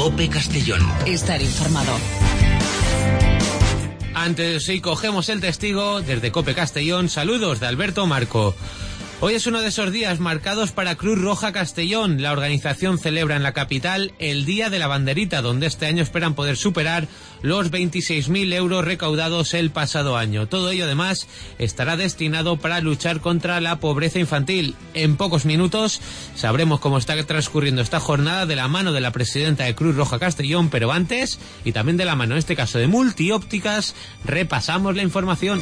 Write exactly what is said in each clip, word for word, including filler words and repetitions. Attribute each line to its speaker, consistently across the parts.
Speaker 1: COPE Castellón.
Speaker 2: Estar informado.
Speaker 3: Antes de sí, cogemos el testigo desde COPE Castellón. Saludos de Alberto Marco. Hoy es uno de esos días marcados para Cruz Roja Castellón. La organización celebra en la capital el Día de la Banderita, donde este año esperan poder superar los veintiséis mil euros recaudados el pasado año. Todo ello, además, estará destinado para luchar contra la pobreza infantil. En pocos minutos sabremos cómo está transcurriendo esta jornada de la mano de la presidenta de Cruz Roja Castellón, pero antes, y también de la mano en este caso de Multiópticas, repasamos la información.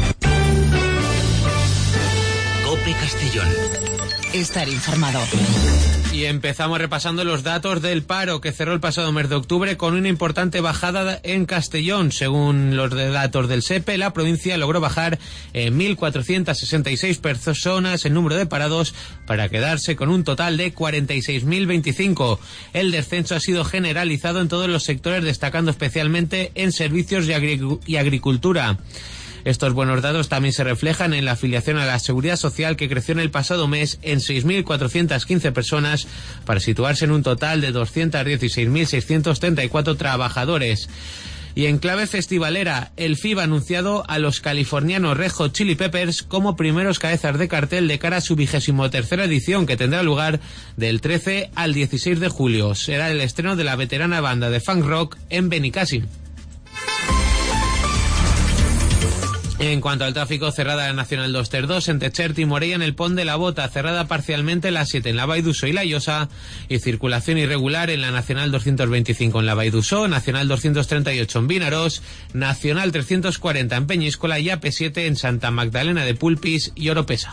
Speaker 1: COPE Castellón.
Speaker 2: Estar informado.
Speaker 3: Y empezamos repasando los datos del paro, que cerró el pasado mes de octubre con una importante bajada en Castellón. Según los datos del S E P E, la provincia logró bajar en mil cuatrocientas sesenta y seis personas el número de parados para quedarse con un total de cuarenta y seis mil veinticinco. El descenso ha sido generalizado en todos los sectores, destacando especialmente en servicios y, agric- y agricultura. Estos buenos datos también se reflejan en la afiliación a la Seguridad Social, que creció en el pasado mes en seis mil cuatrocientas quince personas para situarse en un total de doscientos dieciséis mil seiscientos treinta y cuatro trabajadores. Y en clave festivalera, el F I B ha anunciado a los californianos Red Hot Chili Peppers como primeros cabezas de cartel de cara a su vigésimo tercera edición, que tendrá lugar del trece al dieciséis de julio. Será el estreno de la veterana banda de funk rock en Benicàssim. En cuanto al tráfico, cerrada la Nacional doscientos treinta y dos entre Xert y Morella en el Pont de la Bota, cerrada parcialmente la siete en la Vall d'Uso y la Llosa, y circulación irregular en la Nacional doscientos veinticinco en la Vall d'Uso, Nacional doscientos treinta y ocho en Vinaròs, Nacional trescientos cuarenta en Peñíscola y A P siete en Santa Magdalena de Pulpis y Oropesa.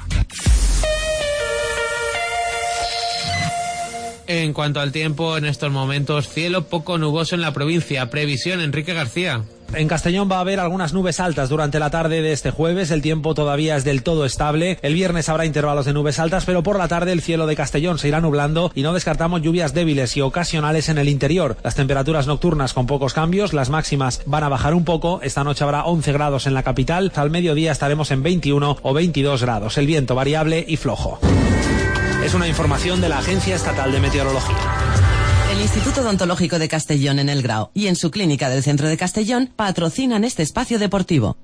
Speaker 3: En cuanto al tiempo, en estos momentos, cielo poco nuboso en la provincia. Previsión, Enrique García.
Speaker 4: En Castellón va a haber algunas nubes altas durante la tarde de este jueves. El tiempo todavía es del todo estable. El viernes habrá intervalos de nubes altas, pero por la tarde el cielo de Castellón se irá nublando y no descartamos lluvias débiles y ocasionales en el interior. Las temperaturas nocturnas con pocos cambios, las máximas van a bajar un poco. Esta noche habrá once grados en la capital. Al mediodía estaremos en veintiuno o veintidós grados. El viento variable y flojo. Es una información de la Agencia Estatal de Meteorología.
Speaker 2: El Instituto Odontológico de Castellón en El Grao y en su clínica del centro de Castellón patrocinan este espacio deportivo.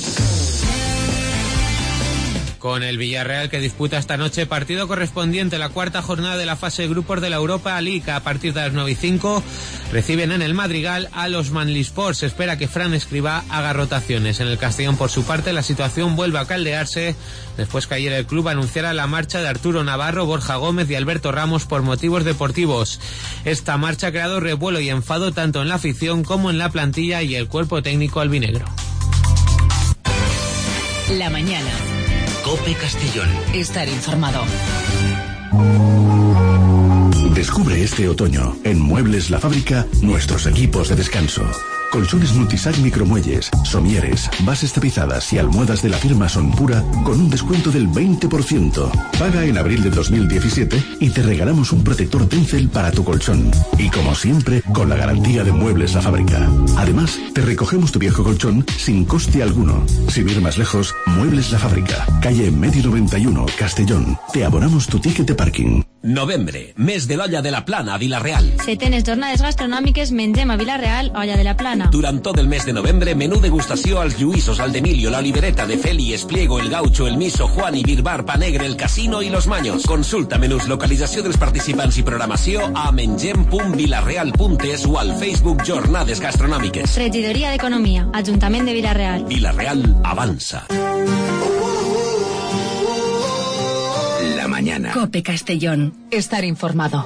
Speaker 3: Con el Villarreal, que disputa esta noche partido correspondiente a la cuarta jornada de la fase de grupos de la Europa League. A partir de las nueve y cinco reciben en el Madrigal a los Manlisport. Se espera que Fran Escribá haga rotaciones. En el Castellón, por su parte, la situación vuelve a caldearse después que ayer el club anunciara la marcha de Arturo Navarro, Borja Gómez y Alberto Ramos por motivos deportivos. Esta marcha ha creado revuelo y enfado tanto en la afición como en la plantilla y el cuerpo técnico albinegro.
Speaker 2: La mañana.
Speaker 1: COPE Castellón.
Speaker 2: Estar informado.
Speaker 5: Descubre este otoño en Muebles La Fábrica nuestros equipos de descanso. Colchones multisac micromuelles, somieres, bases tapizadas y almohadas de la firma Sonpura con un descuento del veinte por ciento. Paga en abril de dos mil diecisiete y te regalamos un protector Tencel para tu colchón. Y como siempre, con la garantía de Muebles La Fábrica. Además, te recogemos tu viejo colchón sin coste alguno. Sin ir más lejos, Muebles La Fábrica, calle Medio noventa y uno, Castellón. Te abonamos tu ticket de parking.
Speaker 6: Novembre, mes de l'Olla de la Plana a Vila-real.
Speaker 7: Setenes jornades gastronòmiques mengem a Vila-real, Olla de la Plana.
Speaker 6: Durant tot el mes de novembre, menú degustació als Lluïssos, al d'Emilio, la Olivereta, de Feli, Espliego, el Gaucho, el Miso, Juan i Birbar, Panegre, el Casino i los Maños. Consulta menús, localització dels participants i programació a mengem punt vilareal punt es o al Facebook Jornades Gastronòmiques.
Speaker 7: Regidoria d'Economia, Ajuntament de Vila-real.
Speaker 6: Vila-real avança.
Speaker 1: La mañana.
Speaker 2: COPE Castellón. Estar informado.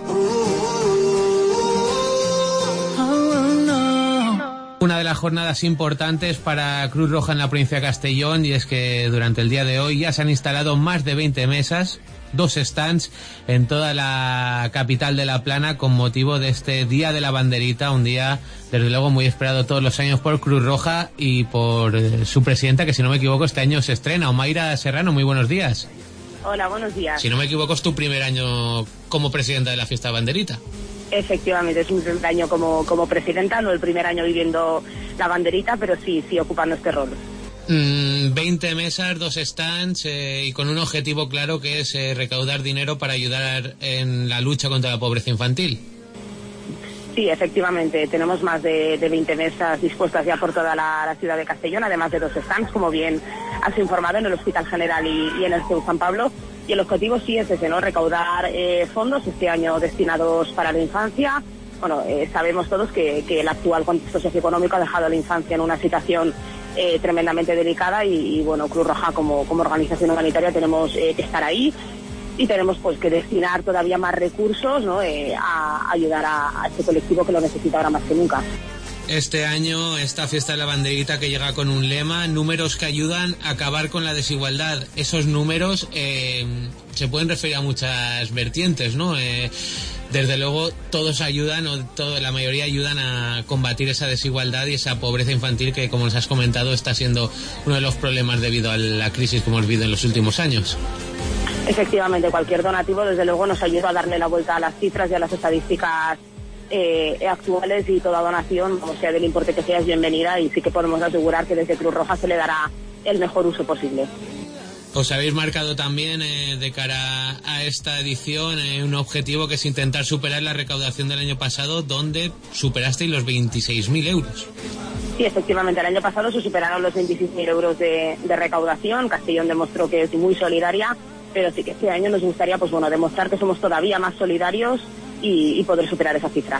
Speaker 3: Una de las jornadas importantes para Cruz Roja en la provincia de Castellón, y es que durante el día de hoy ya se han instalado más de veinte mesas, dos stands en toda la capital de La Plana con motivo de este Día de la Banderita, un día desde luego muy esperado todos los años por Cruz Roja y por eh, su presidenta, que si no me equivoco este año se estrena. Omaira Serrano, muy buenos días.
Speaker 8: Hola, buenos días.
Speaker 3: Si no me equivoco es tu primer año como presidenta de la fiesta de Banderita.
Speaker 8: Efectivamente, es mi primer año como, como presidenta, no el primer año viviendo la banderita, pero sí, sí ocupando este rol.
Speaker 3: Mm, veinte mesas, dos stands eh, y con un objetivo claro que es eh, recaudar dinero para ayudar en la lucha contra la pobreza infantil.
Speaker 8: Sí, efectivamente, tenemos más de, de veinte mesas dispuestas ya por toda la, la ciudad de Castellón, además de dos stands, como bien has informado, en el Hospital General y, y en el C E U San Pablo. Y el objetivo sí es ese, ¿no? Recaudar eh, fondos este año destinados para la infancia. Bueno, eh, sabemos todos que, que el actual contexto socioeconómico ha dejado a la infancia en una situación eh, tremendamente delicada y, y, bueno, Cruz Roja como, como organización humanitaria tenemos eh, que estar ahí y tenemos pues que destinar todavía más recursos, ¿no? eh, a ayudar a, a este colectivo que lo necesita ahora más que nunca.
Speaker 3: Este año, esta fiesta de la banderita que llega con un lema, números que ayudan a acabar con la desigualdad. Esos números eh, se pueden referir a muchas vertientes, ¿no? Eh, desde luego, todos ayudan, o todo, la mayoría ayudan a combatir esa desigualdad y esa pobreza infantil que, como nos has comentado, está siendo uno de los problemas debido a la crisis que hemos vivido en los últimos años.
Speaker 8: Efectivamente, cualquier donativo, desde luego, nos ayuda a darle la vuelta a las cifras y a las estadísticas Eh, actuales, y toda donación, como sea del importe que sea, es bienvenida, y sí que podemos asegurar que desde Cruz Roja se le dará el mejor uso posible.
Speaker 3: Os habéis marcado también eh, de cara a esta edición eh, un objetivo que es intentar superar la recaudación del año pasado, donde superasteis los veintiséis mil euros.
Speaker 8: Sí, efectivamente, el año pasado se superaron los veintiséis mil euros de, de recaudación. Castellón demostró que es muy solidaria, pero sí que este año nos gustaría, pues bueno, demostrar que somos todavía más solidarios y, y poder superar esa cifra.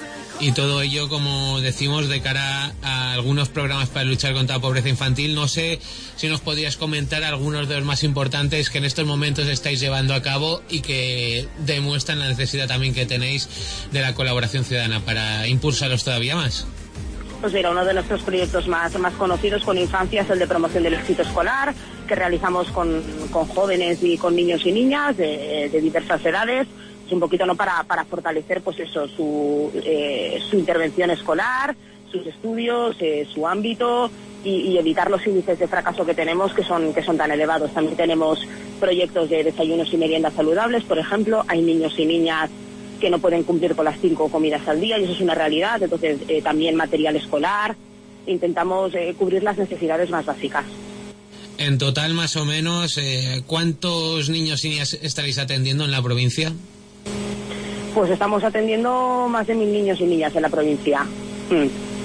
Speaker 3: Y todo ello, como decimos, de cara a algunos programas para luchar contra la pobreza infantil. No sé si nos podrías comentar algunos de los más importantes que en estos momentos estáis llevando a cabo y que demuestran la necesidad también que tenéis de la colaboración ciudadana para impulsarlos todavía más.
Speaker 8: Pues mira, uno de nuestros proyectos más, más conocidos con infancia es el de promoción del éxito escolar, que realizamos con, con jóvenes y con niños y niñas de, de diversas edades, un poquito no para, para fortalecer pues eso, su, eh, su intervención escolar, sus estudios, eh, su ámbito y, y evitar los índices de fracaso que tenemos, que son, que son tan elevados. También tenemos proyectos de desayunos y meriendas saludables, por ejemplo. Hay niños y niñas que no pueden cumplir con las cinco comidas al día y eso es una realidad. Entonces eh, también material escolar, intentamos eh, cubrir las necesidades más básicas.
Speaker 3: En total, más o menos, eh, ¿cuántos niños y niñas estaréis atendiendo en la provincia?
Speaker 8: Pues estamos atendiendo más de mil niños y niñas en la provincia. Mm.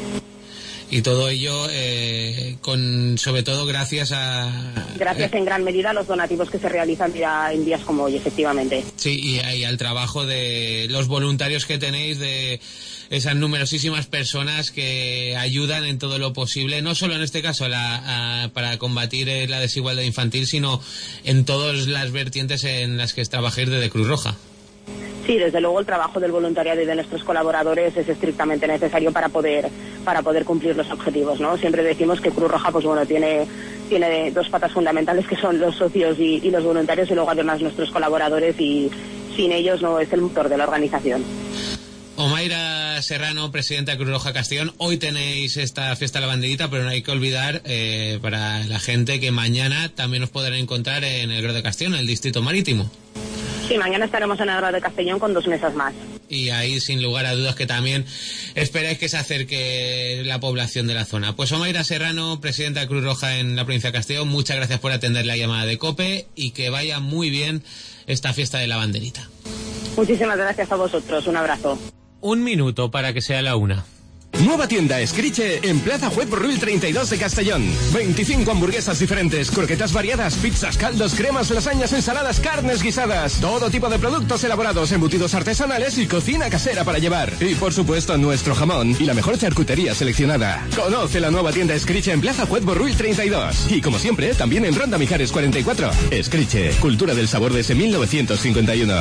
Speaker 3: Y todo ello, eh, con sobre todo gracias a...
Speaker 8: Gracias en gran medida a los donativos que se realizan ya en días como hoy, efectivamente.
Speaker 3: Sí, y, y al trabajo de los voluntarios que tenéis, de esas numerosísimas personas que ayudan en todo lo posible, no solo en este caso la, a, para combatir la desigualdad infantil, sino en todas las vertientes en las que trabajáis desde Cruz Roja.
Speaker 8: Sí, desde luego el trabajo del voluntariado y de nuestros colaboradores es estrictamente necesario para poder para poder cumplir los objetivos, ¿no? Siempre decimos que Cruz Roja, pues bueno, tiene tiene dos patas fundamentales que son los socios y, y los voluntarios, y luego además nuestros colaboradores, y sin ellos no es el motor de la organización.
Speaker 3: Omaira Serrano, presidenta de Cruz Roja Castellón, hoy tenéis esta fiesta de la banderita, pero no hay que olvidar eh, para la gente que mañana también os podrán encontrar en el Grau de Castellón, en el Distrito Marítimo.
Speaker 8: Sí, mañana estaremos en el Grau de Castellón con dos mesas más.
Speaker 3: Y ahí, sin lugar a dudas, que también esperáis que se acerque la población de la zona. Pues Omaira Serrano, presidenta de Cruz Roja en la provincia de Castellón, muchas gracias por atender la llamada de COPE y que vaya muy bien esta fiesta de la banderita.
Speaker 8: Muchísimas gracias a vosotros, un abrazo.
Speaker 3: Un minuto para que sea la una.
Speaker 9: Nueva tienda Escriche en Plaza Juez Borrull treinta y dos de Castellón. veinticinco hamburguesas diferentes, croquetas variadas, pizzas, caldos, cremas, lasañas, ensaladas, carnes guisadas. Todo tipo de productos elaborados, embutidos artesanales y cocina casera para llevar. Y por supuesto nuestro jamón y la mejor charcutería seleccionada. Conoce la nueva tienda Escriche en Plaza Juez Borrull treinta y dos. Y como siempre, también en Ronda Mijares cuarenta y cuatro. Escriche, cultura del sabor desde mil novecientos cincuenta y uno.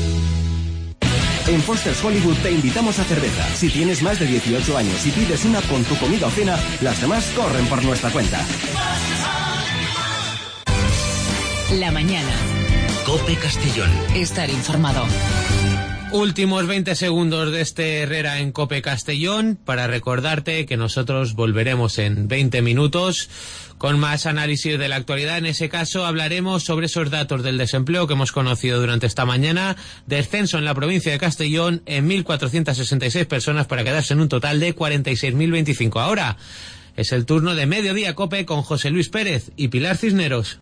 Speaker 10: En Foster's Hollywood te invitamos a cerveza. Si tienes más de dieciocho años y pides una con tu comida o cena, las demás corren por nuestra cuenta.
Speaker 11: La mañana.
Speaker 1: COPE Castellón.
Speaker 11: Estar informado.
Speaker 3: Últimos veinte segundos de este Herrera en COPE Castellón para recordarte que nosotros volveremos en veinte minutos con más análisis de la actualidad. En ese caso hablaremos sobre esos datos del desempleo que hemos conocido durante esta mañana. Descenso en la provincia de Castellón en mil cuatrocientas sesenta y seis personas para quedarse en un total de cuarenta y seis mil veinticinco. Ahora es el turno de Mediodía COPE con José Luis Pérez y Pilar Cisneros.